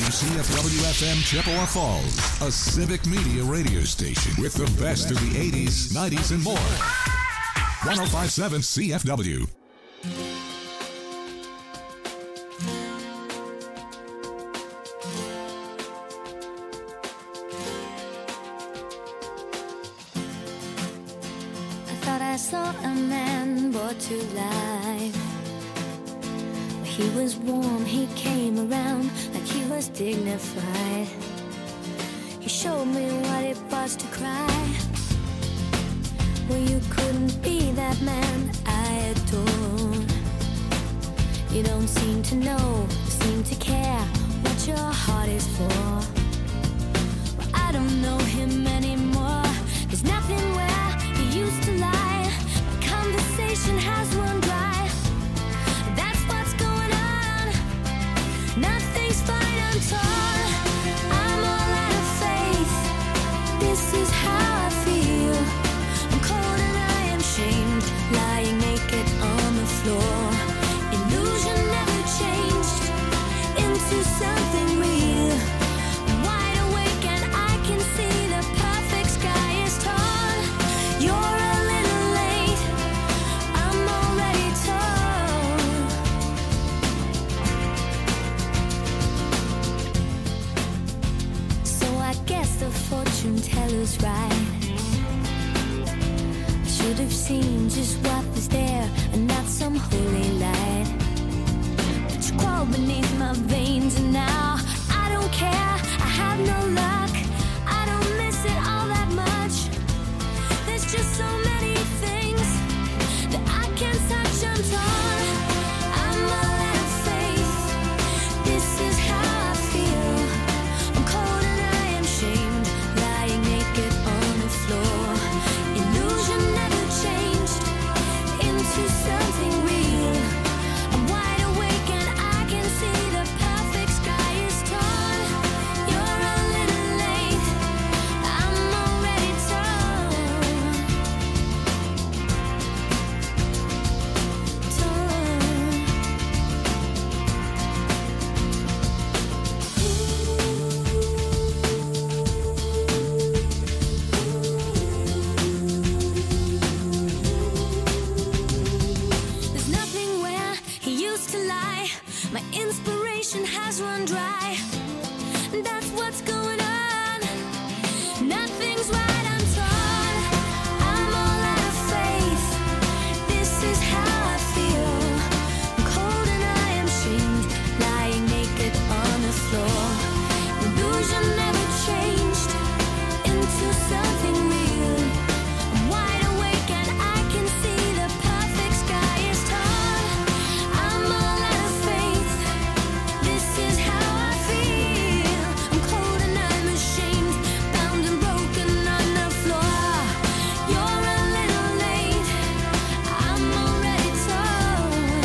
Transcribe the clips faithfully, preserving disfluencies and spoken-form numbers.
W C F W F M Chippewa Falls, a civic media radio station with the best of the eighties, nineties, and more. one oh five point seven C F W. I thought I saw a man brought to life. He was warm, he came around like he was dignified. He showed me what it was to cry. Well, you couldn't be that man I adore. You don't seem to know, seem to care what your heart is for. Well, I don't know him anymore. There's nothing where he used to lie. My conversation has run dry. That's what's going on. Nothing's fine, I'm torn. I'm all out of faith. This is how I feel. I'm cold and I am shamed, lying naked on the floor. Illusion never changed into something real. I'm wide awake and I can see the perfect sky is torn. You're a little late, I'm already torn. So I guess the fortune teller's right. I should have seen just what was there and not some holy light. But you crawled beneath my veins and now I don't care, I have no luck. I don't miss it all that much. There's just so many things that I can't touch, I'm torn. I'm all out of faith. This is how I feel. I'm cold and I am shamed, lying naked on the floor. Illusion never changed into something real. I'm wide awake and I can see the perfect sky is torn. You're a little late, I'm already torn. There's nothing where he used to lie. My inspiration has run dry. That's what's going on. Nothing's right, I'm torn. I'm all out of faith. This is how I feel. I'm cold and I am shamed, lying naked on the floor. Illusion never changed into something real. I'm wide awake and I can see the perfect sky is torn. I'm all out of faith. This is how I feel. I'm cold and I'm ashamed, bound and broken on the floor. You're a little late, I'm already torn.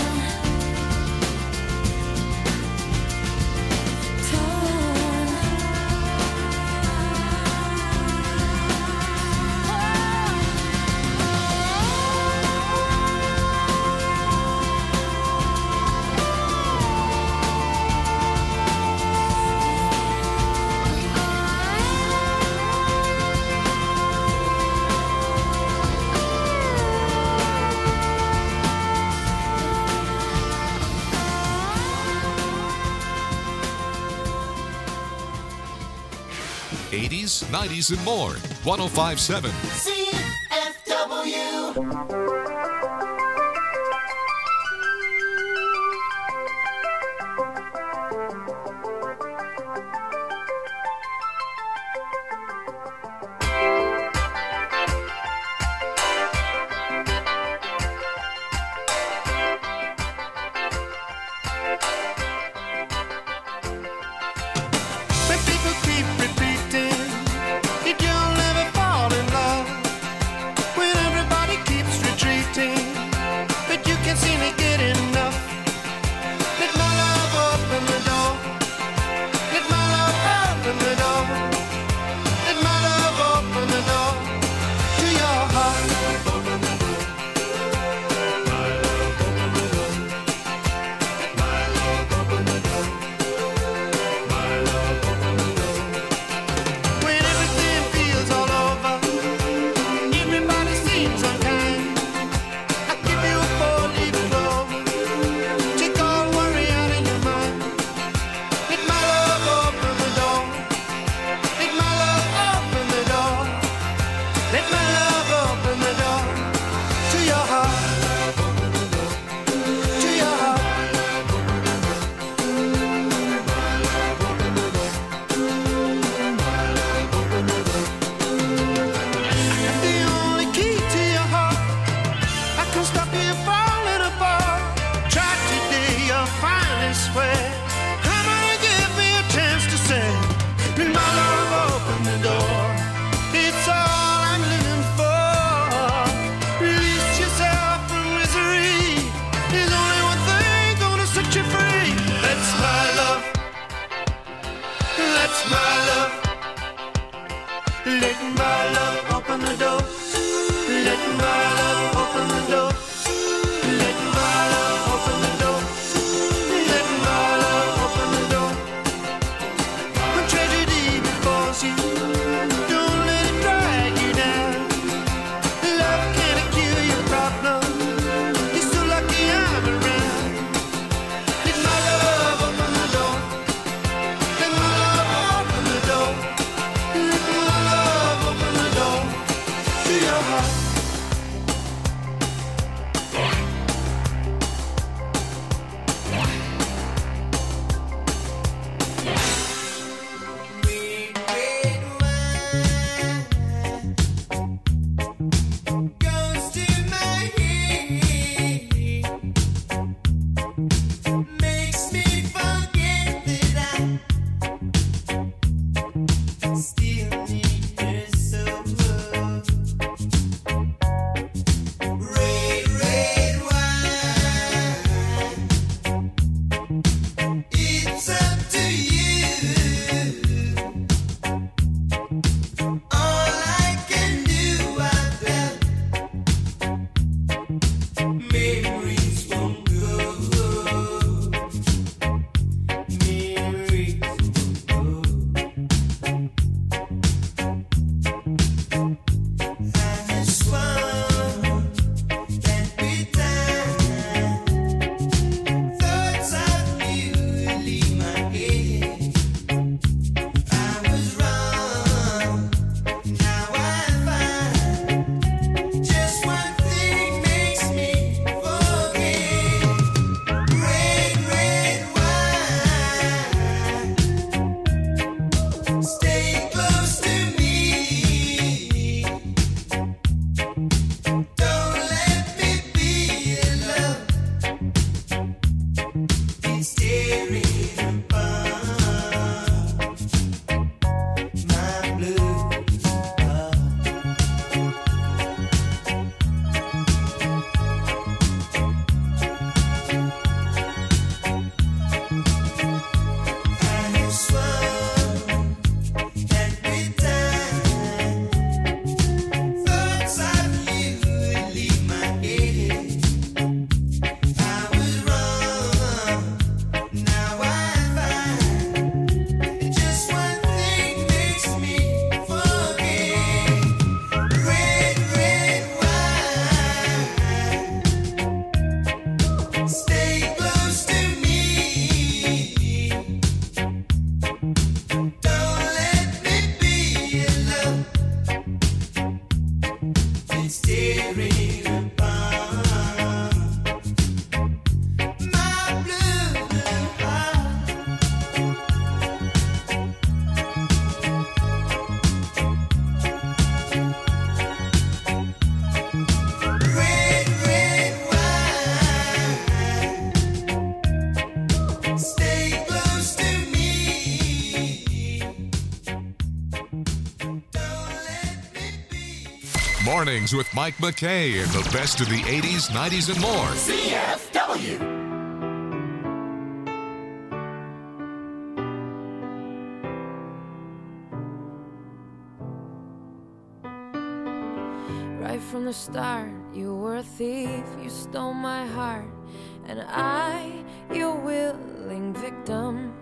eighties, nineties, and more. one oh five point seven. C F W. When people keep repeating that you'll never fall in love, when everybody keeps that's my love. Let my love open the door. Let my love open the door. Let my love open the door. Let my love open the door. When tragedy befalls you, don't let it drag you down. Love can't cure your problem. You're so lucky I'm around. Let my love open the door. Let my love open the door. Let my love open the door to your heart. Mornings with Mike McKay and the best of the eighties, nineties, and more. C F W. Right from the start, you were a thief, you stole my heart, and I, your willing victim.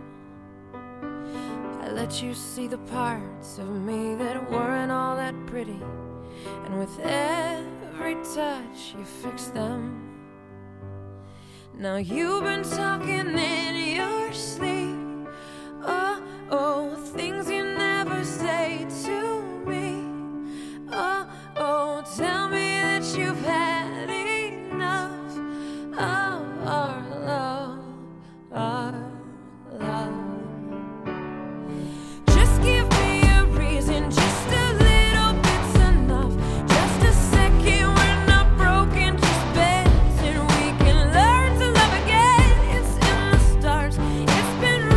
I let you see the parts of me that weren't all that pretty, and with every touch you fixed them. Now you've been talking in your sleep, oh, oh, things you never say to me. Oh, oh, tell me that you've had enough of our love, our love. Just give me a reason, just a little bit's enough. Just a second, we're not broken, just bends, and we can learn to love again. It's in the stars, it's been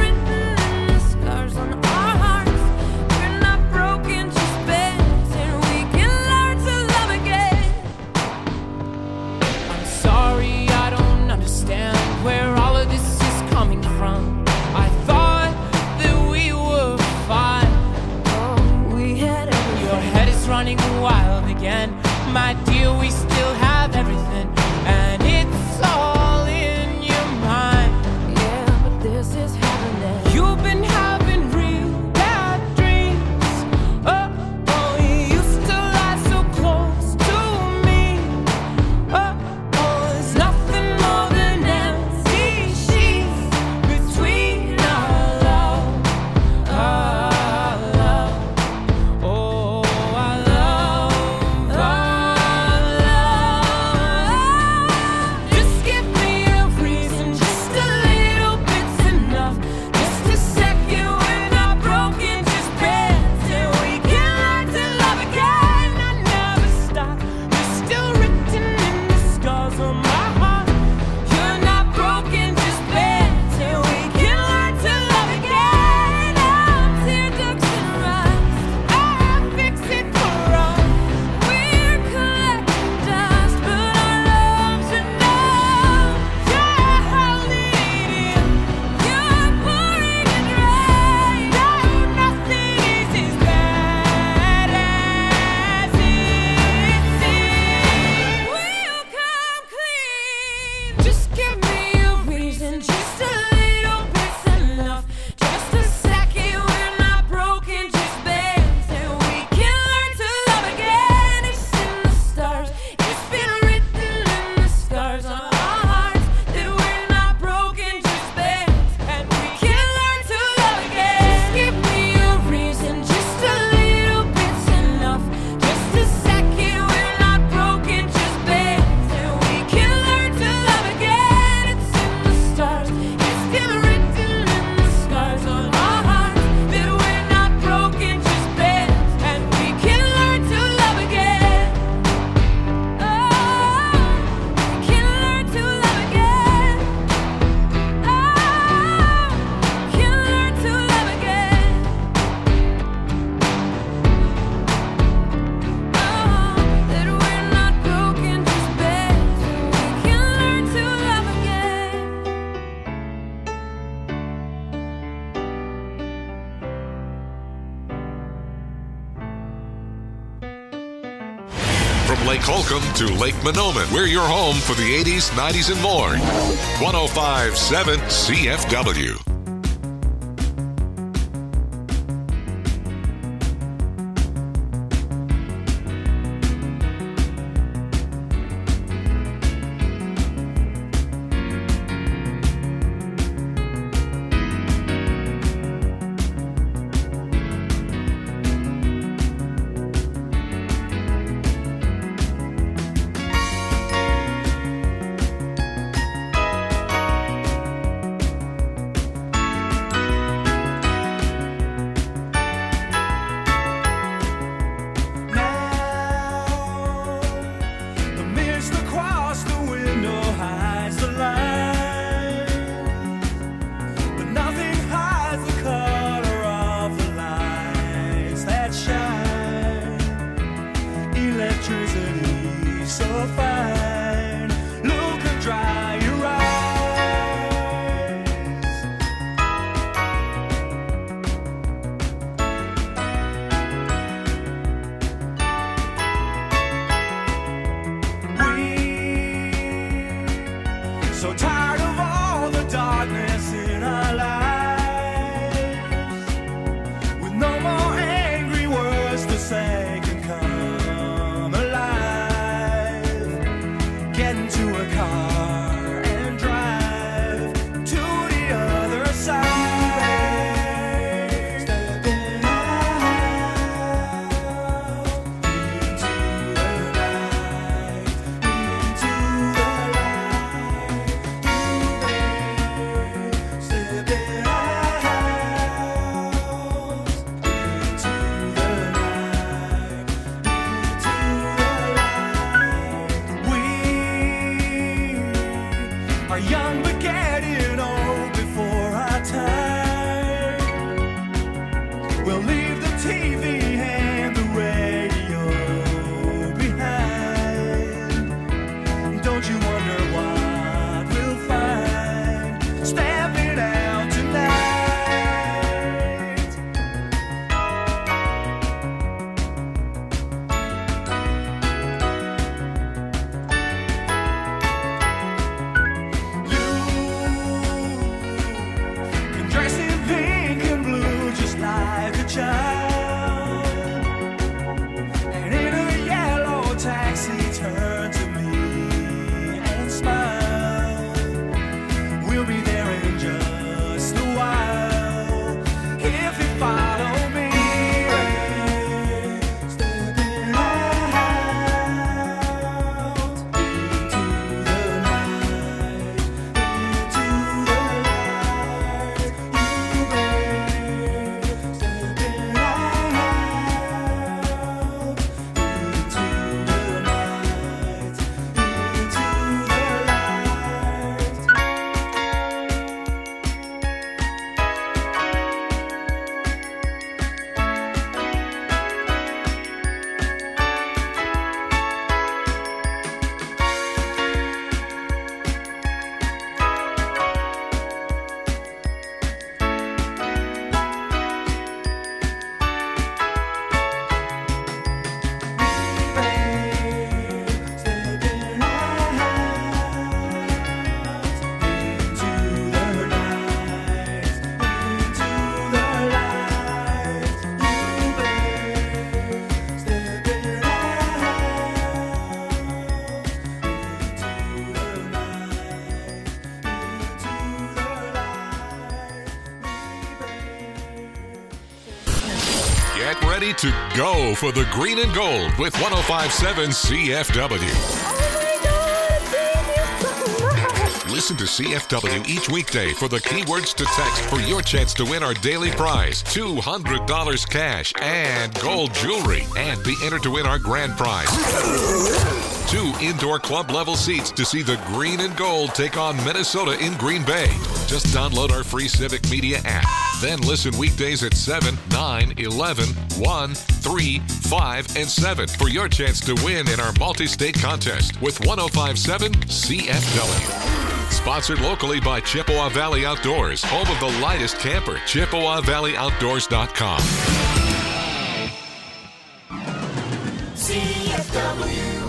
From Lake Holcomb to Lake Monoman, we're your home for the eighties, nineties, and more. one oh five point seven C F W. Get ready to go for the green and gold with one oh five point seven C F W. Listen to C F W each weekday for the keywords to text for your chance to win our daily prize, two hundred dollars cash and gold jewelry, and be entered to win our grand prize. Two indoor club level seats to see the green and gold take on Minnesota in Green Bay. Just download our free Civic Media app. Then listen weekdays at seven, nine, eleven, one, three, five, and seven for your chance to win in our multi-state contest with one oh five point seven C F W. Sponsored locally by Chippewa Valley Outdoors, home of the lightest camper, Chippewa Valley Outdoors dot com. C F W.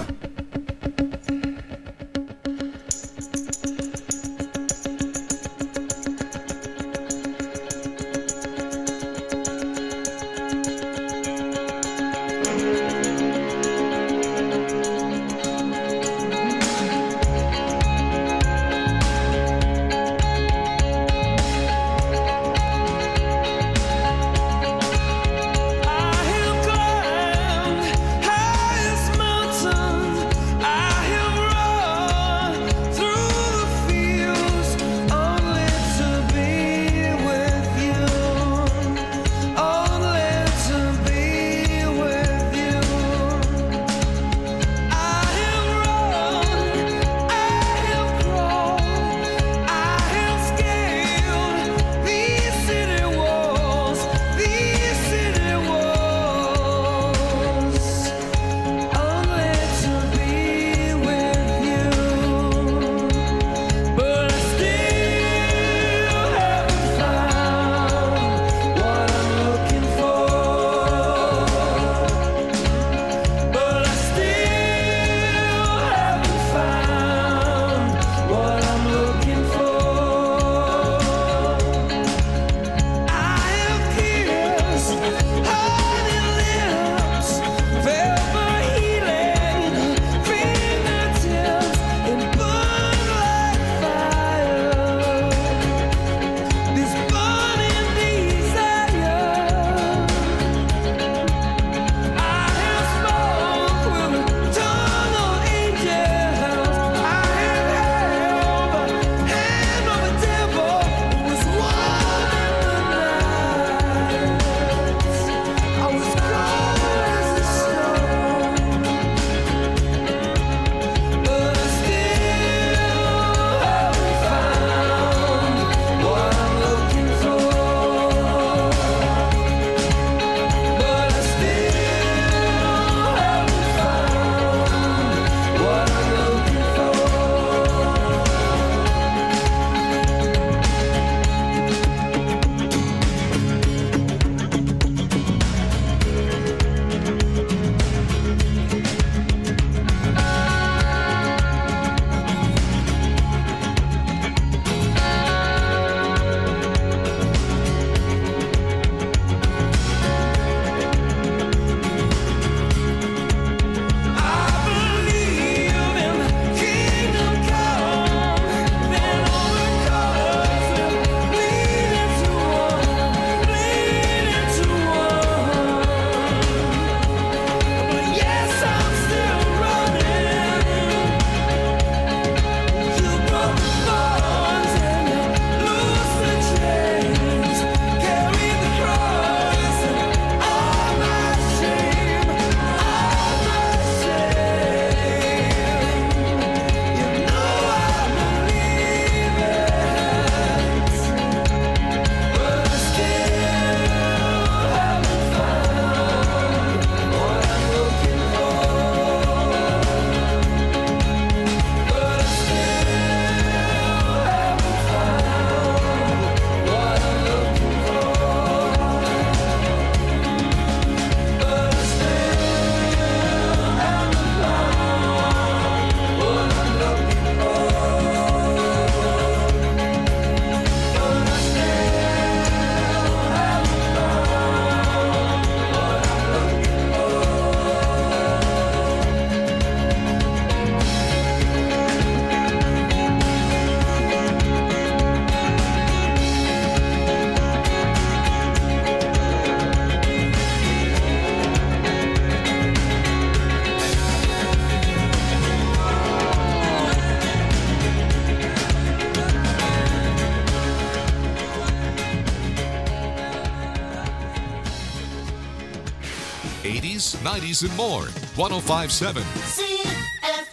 eighties, nineties, and more. one oh five point seven. C F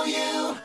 W.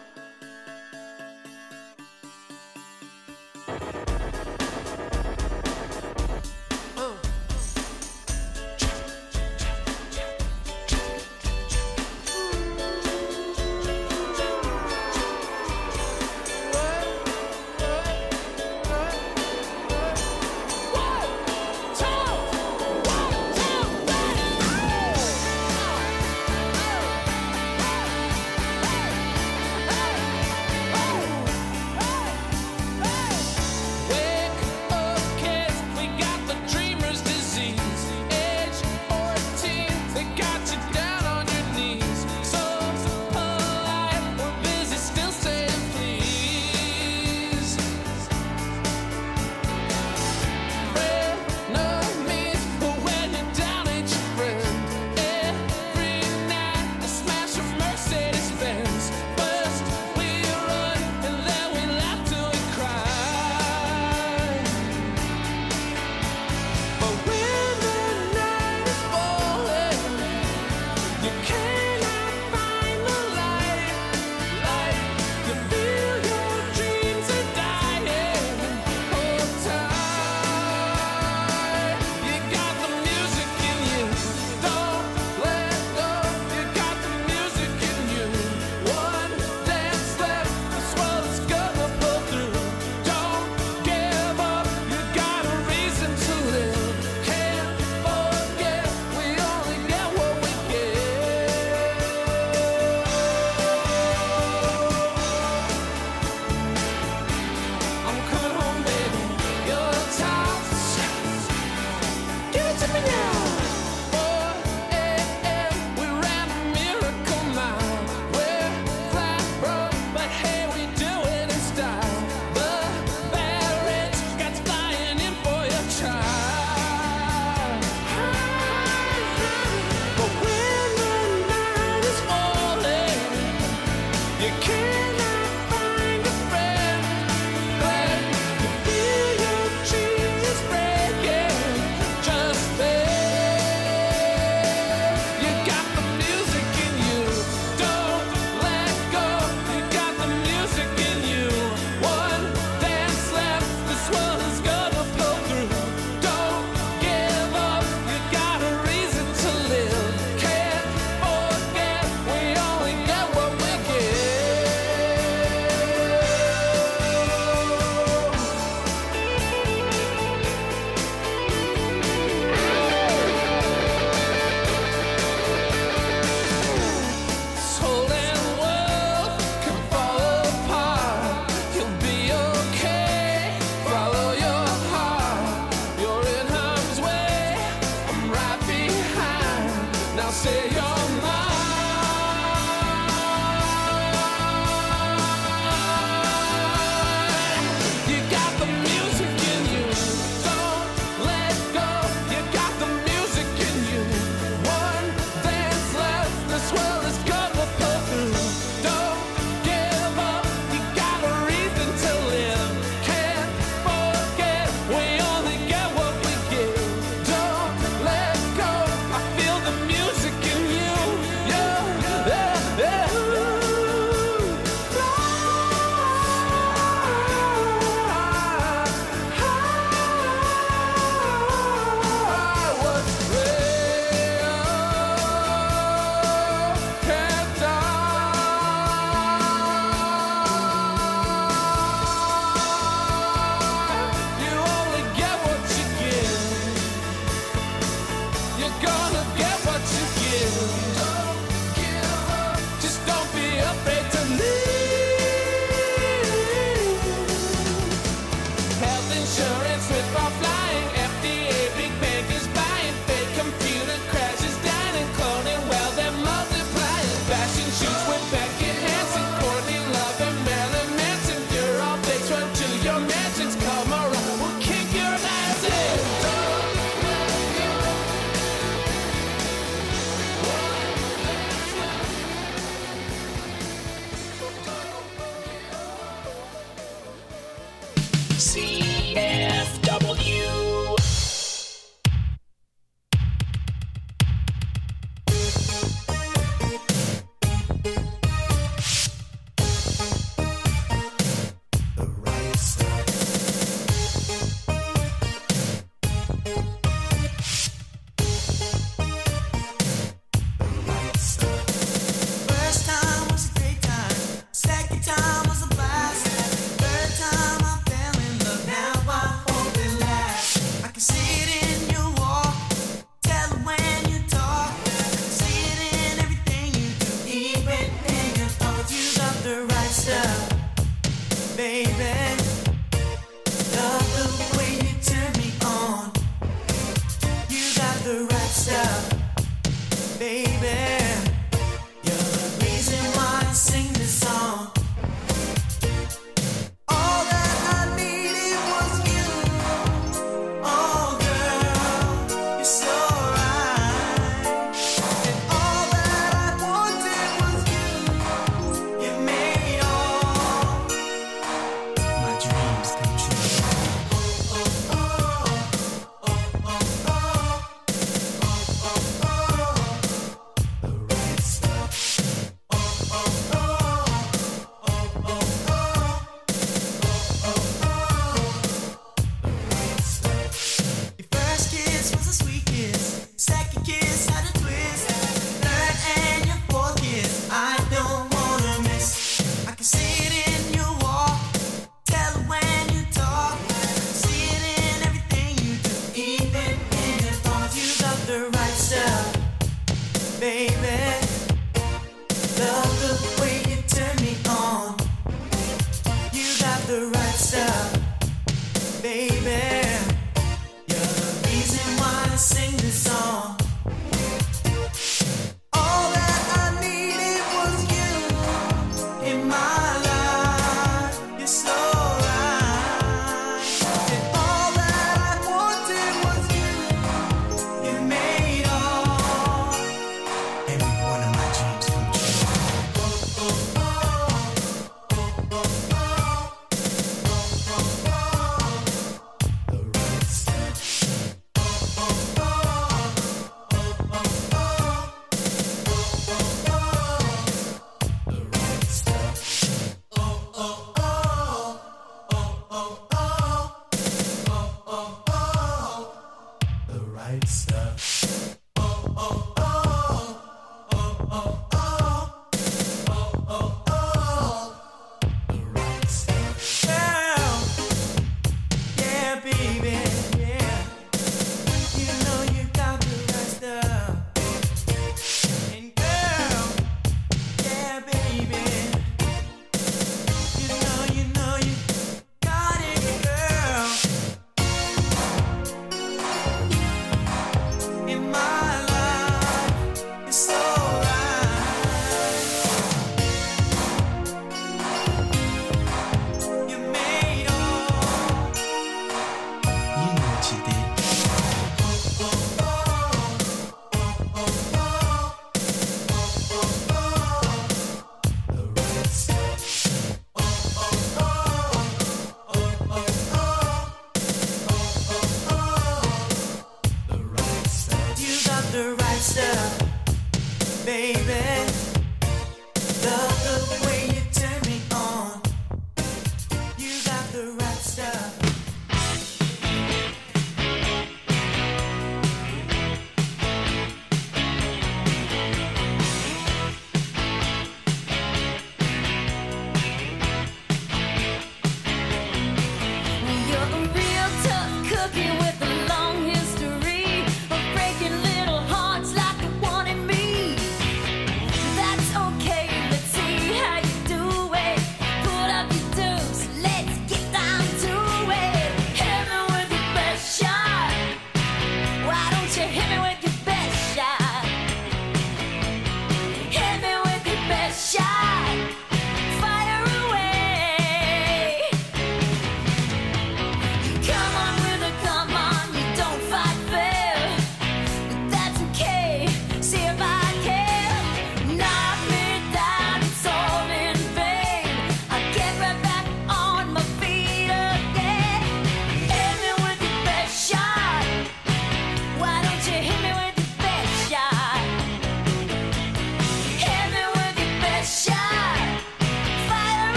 Hit me with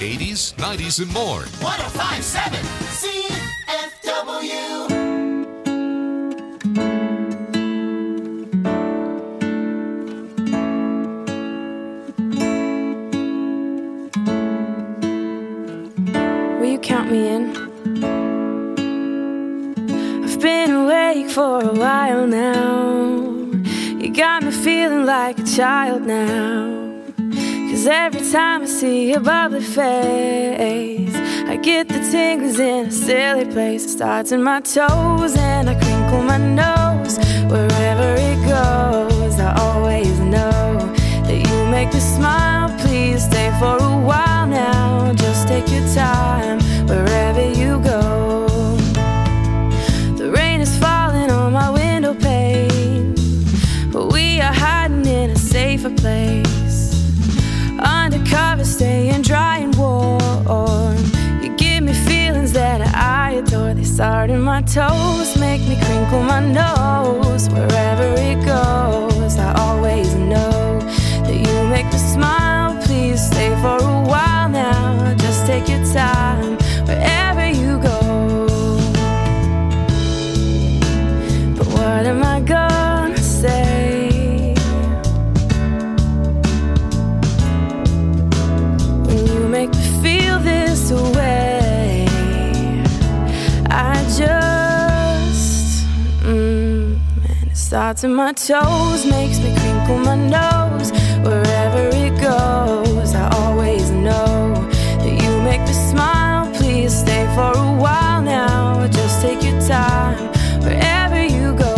eighties, nineties, and more. one oh five point seven C F W. Will you count me in? I've been awake for a while now. You got me feeling like a child now. Cause every time I see your bubbly face, I get the tingles in a silly place. It starts in my toes and I crinkle my nose. Wherever it goes, I always know that you make me smile. Please stay for a while now. Just take your time wherever you go. The rain is falling on my window pane, but we are hiding in a safer place. Undercover, staying dry and warm. You give me feelings that I adore. They start in my toes, make me crinkle my nose. Wherever it goes, I always know that you make me smile. Please stay for a while now. Just take your time wherever you go. But what am I gonna say make me feel this way? I just mm, and it starts in my toes, makes me crinkle my nose. Wherever it goes, I always know that you make me smile. Please stay for a while now. Just take your time wherever you go.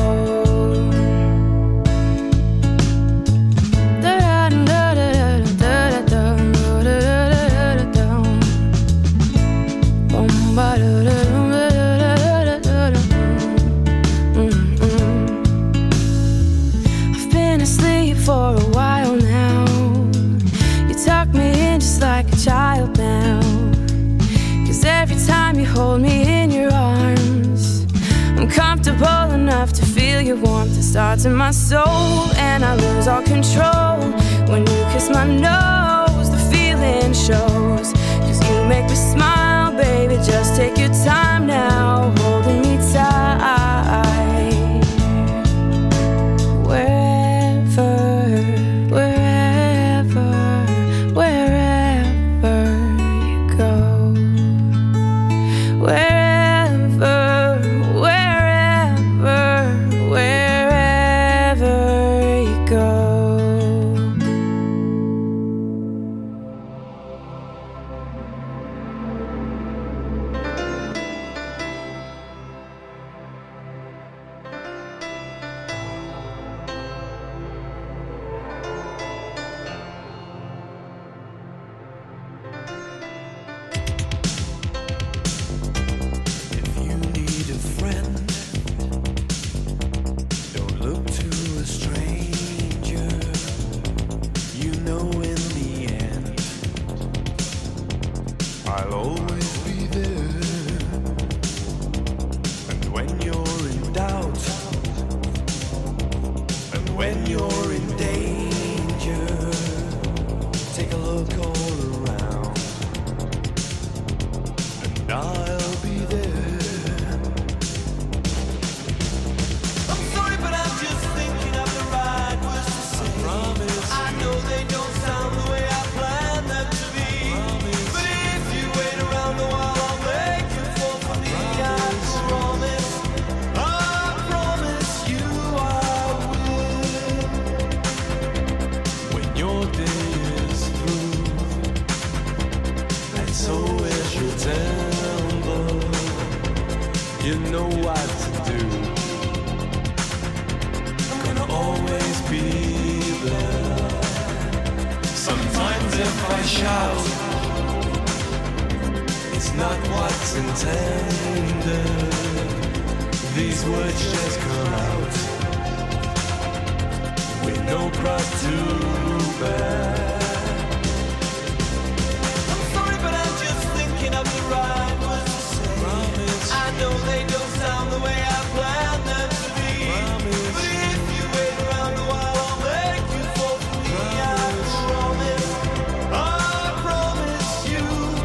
I've been asleep for a while now. You tuck me in just like a child now. Cause every time you hold me in your arms, I'm comfortable enough to feel your warmth. It starts in my soul and I lose all control. When you kiss my nose, the feeling shows. Cause you make me smile, baby, just take your time now, holding me tight. Wherever, wherever, wherever you go. Wherever, wherever, wherever you go. I'll always be there. And when you're in doubt, and when you're in danger, take a look all around, and I'll be there. I'm sorry, but I'm just thinking of the right words to say. I promise. I know they don't sound the way I planned them to be. But if you wait around a while, I'll make you fall for me. I promise, I promise you I will. When your day is through, and so is your temper, you know what to do. I'm gonna always be there. Sometimes if I shout, it's not what's intended. These words just come out with no cross to bear. I'm sorry, but I'm just thinking of the right words to say. Promise. I know they don't sound the way I planned them to be. Promise. But if you wait around a while, I'll make you fall for me. Promise. I promise, I promise you.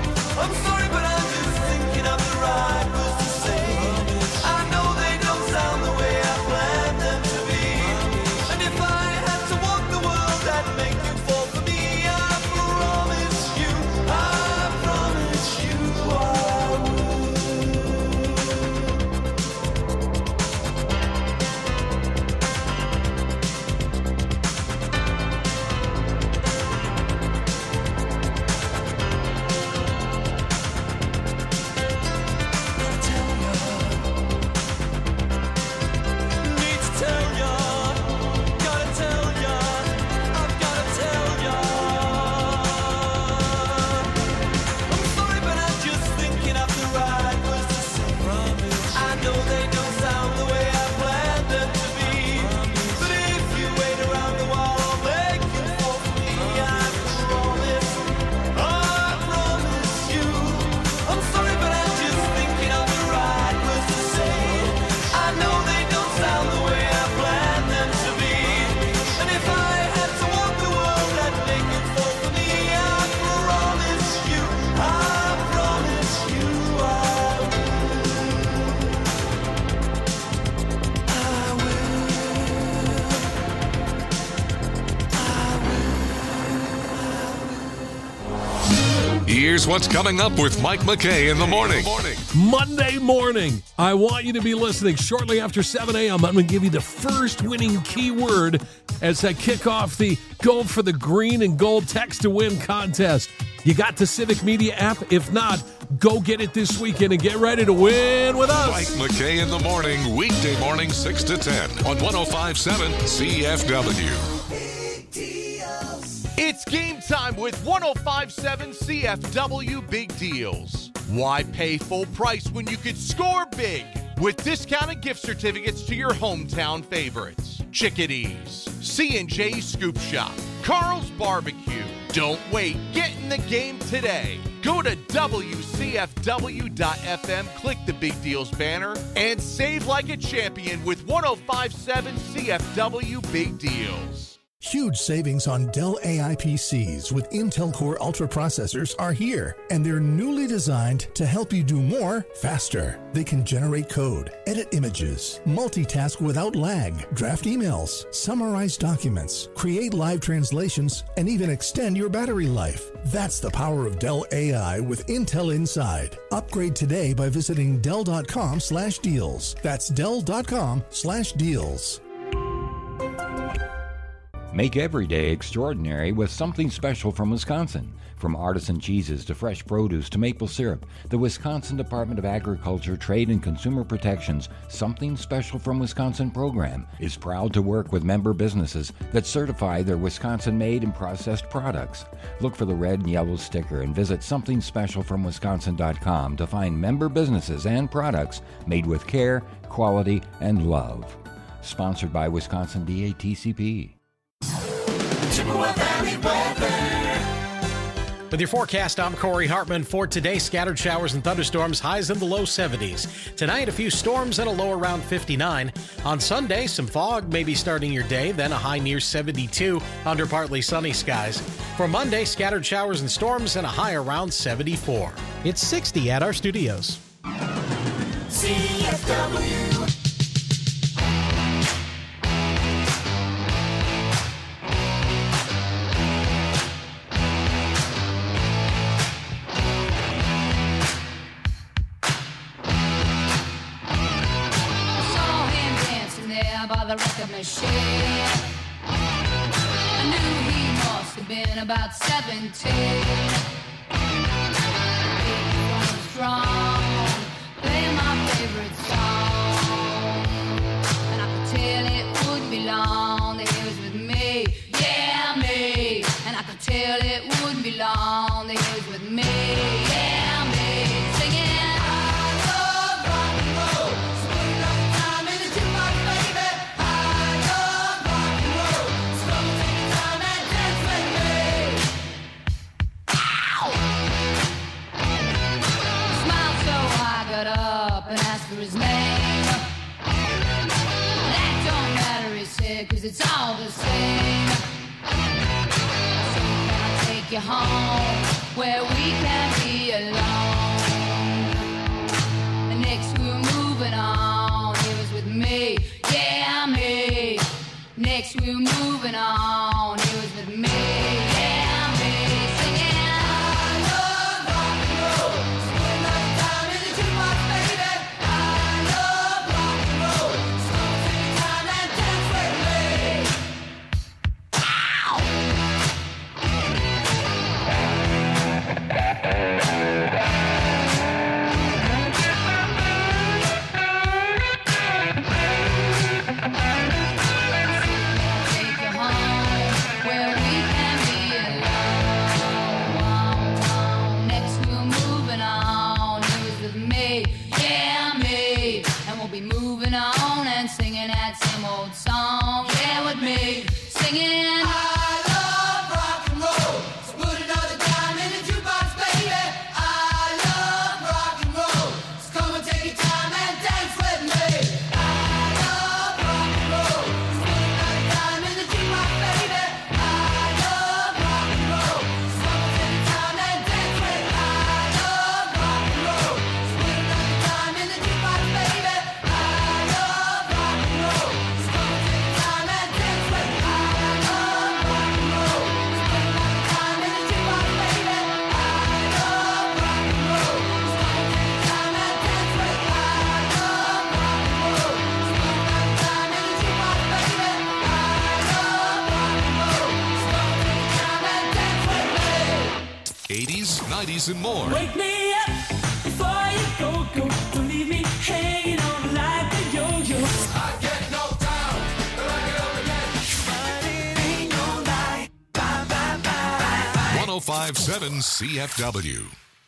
what's coming up with Mike McKay in the morning. Monday morning, I want you to be listening. Shortly after seven a.m., I'm going to give you the first winning keyword as I kick off the Go for the Green and Gold Text to Win contest. You got the Civic Media app? If not, go get it this weekend and get ready to win with us. Mike McKay in the morning, weekday morning six to ten on one oh five point seven C F W. It's game time with one oh five point seven C F W Big Deals. Why pay full price when you could score big with discounted gift certificates to your hometown favorites? Chickadees, C and J Scoop Shop, Carl's Barbecue. Don't wait. Get in the game today. Go to W C F W dot F M, click the Big Deals banner, and save like a champion with one oh five point seven C F W Big Deals. Huge savings on Dell A I P Cs with Intel Core Ultra processors are here, and they're newly designed to help you do more faster. They can generate code, edit images, multitask without lag, draft emails, summarize documents, create live translations, and even extend your battery life. That's the power of Dell A I with Intel inside. Upgrade today by visiting Dell dot com slash deals. That's Dell dot com slash deals. Make every day extraordinary with something special from Wisconsin. From artisan cheeses to fresh produce to maple syrup, the Wisconsin Department of Agriculture, Trade and Consumer Protection's Something Special from Wisconsin program is proud to work with member businesses that certify their Wisconsin-made and processed products. Look for the red and yellow sticker and visit something special from wisconsin dot com to find member businesses and products made with care, quality, and love. Sponsored by Wisconsin D A T C P. Chippewa Valley weather. With your forecast, I'm Corey Hartman. For today, scattered showers and thunderstorms, highs in the low seventies. Tonight, a few storms and a low around fifty-nine. On Sunday, some fog may be starting your day, then a high near seventy-two under partly sunny skies. For Monday, scattered showers and storms and a high around seventy-four. It's sixty at our studios. C F W. By the record machine, I knew he must have been about seventeen. He was strong, playing my favorite song, and I could tell it wouldn't be long that he was with me, yeah me. And I could tell it wouldn't be long that he was with me, yeah me. Singing. And asked for his name. That don't matter, he said, cause it's all the same. So can I take you home where we can be alone? And next we were moving on. He was with me, yeah me. Next we were moving on. He was with me, yeah me. Singing. Take you home nineties, and more. Wake me up before you go, go. Don't leave me hanging on like a yo-yo. I get knocked down, but I get up again. But it ain't no lie. Bye, bye, bye. one oh five point seven C F W.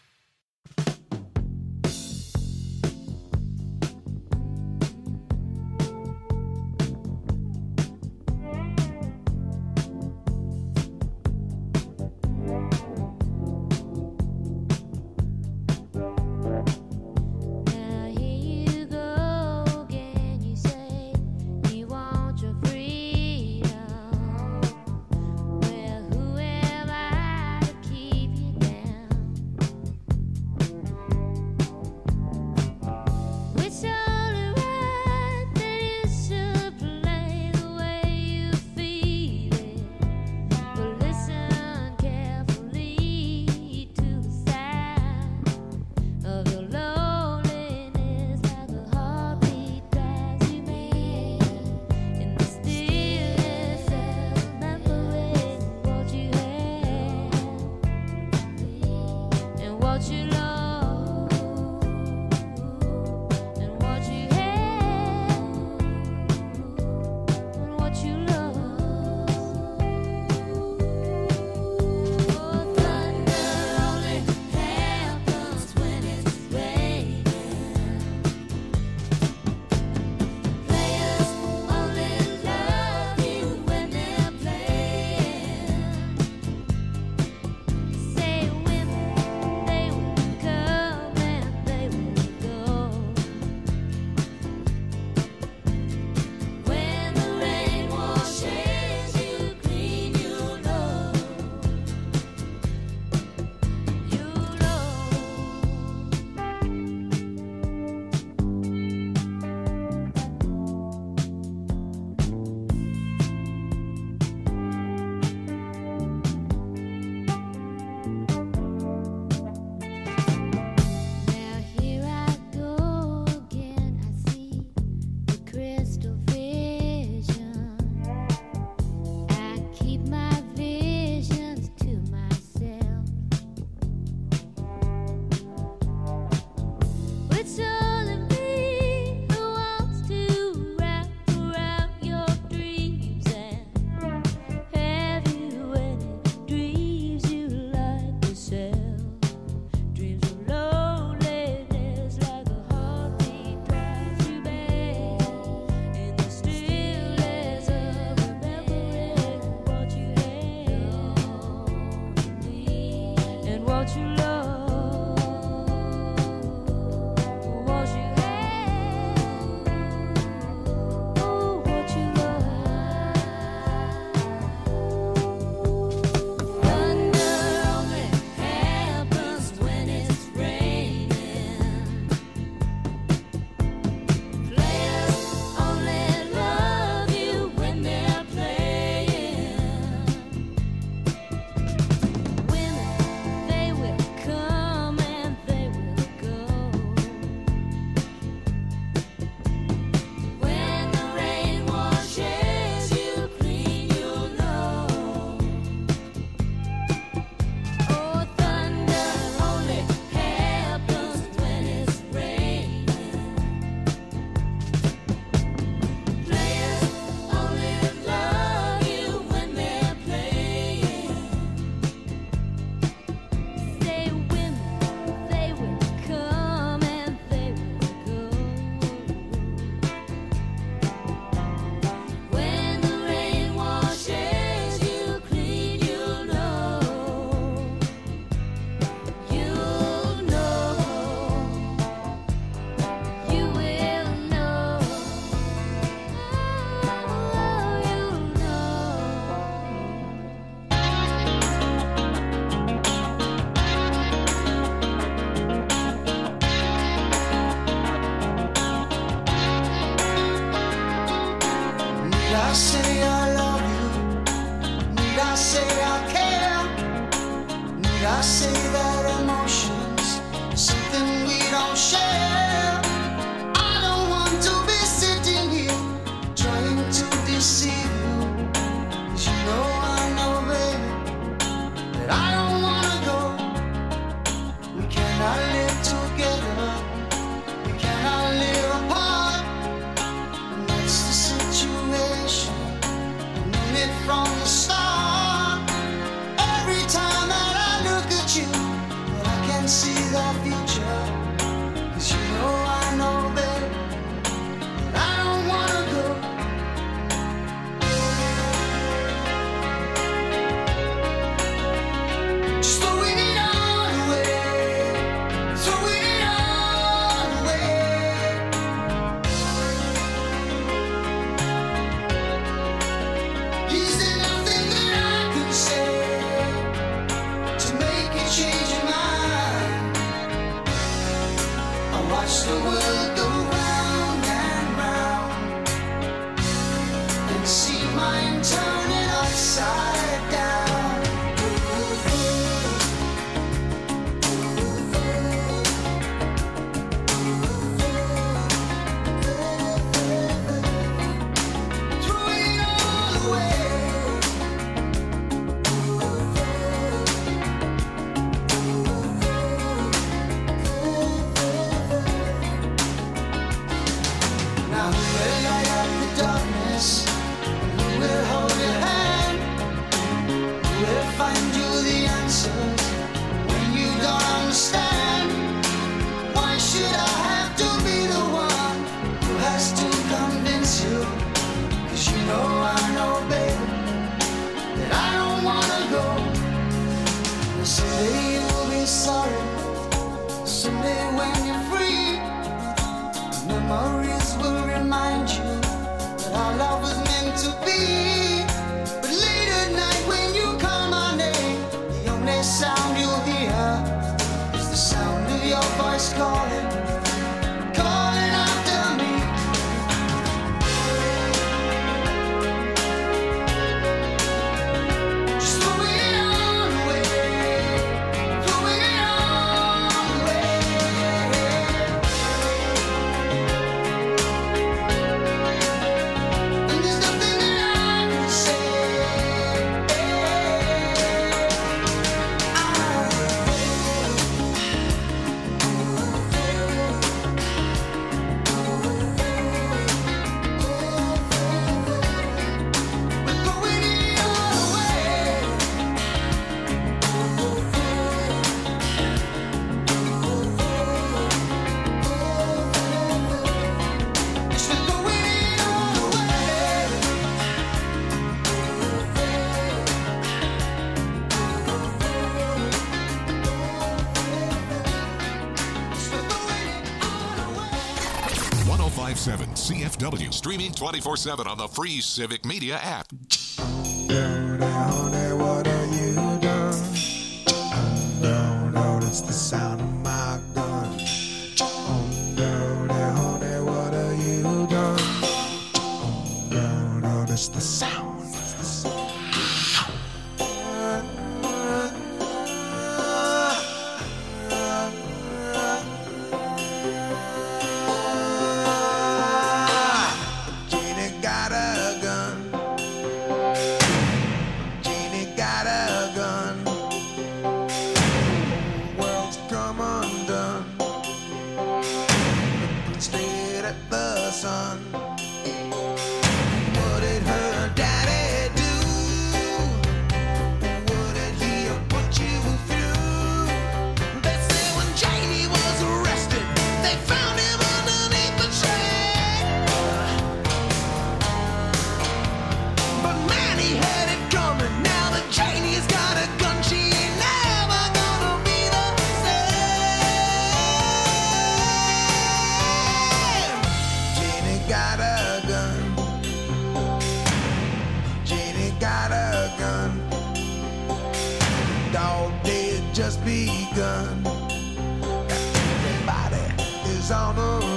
I say I love you? Need I say I care? Need I say that emotions are something we don't share? I don't want to be sitting here trying to deceive you, 'cause you know I know, baby, that I don't wanna go watch the world go round and round and see mine turning upside down. Someday you'll be sorry. Someday when you're free, memories will remind you that our love was meant to be. But late at night when you call my name, the only sound you'll hear is the sound of your voice calling, calling after me. Just throw it on away. ten fifty-seven C F W, streaming twenty-four seven on the free Civic Media app. Honey, what have you done? No, no, that's the sound of my gun. Oh, no, no, honey, what have you done? Oh, no, no, that's the sound. That's the sound. Jeannie got a gun. Jeannie got a gun. The world's come undone. Looking straight at the sun. What did her daddy do? What did he put you through? They say when Janie was arrested, they found him underneath the train. But man, he had it coming. Now that Janie's got a gun, she ain't never gonna be the same. Janie got a gun. Janie got a gun. Dog day had just begun. Everybody is on the